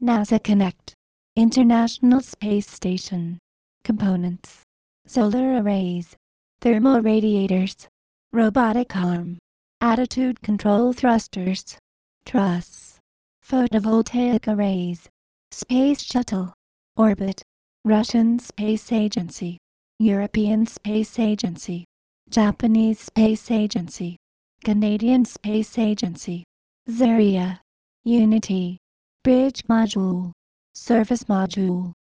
NASA Connect, International Space Station. Components: solar arrays, thermal radiators, robotic arm, attitude control thrusters, truss, photovoltaic arrays, space shuttle, orbit, Russian Space Agency, European Space Agency, Japanese Space Agency, Canadian Space Agency, Zarya, Unity, Bridge Module, Surface Module.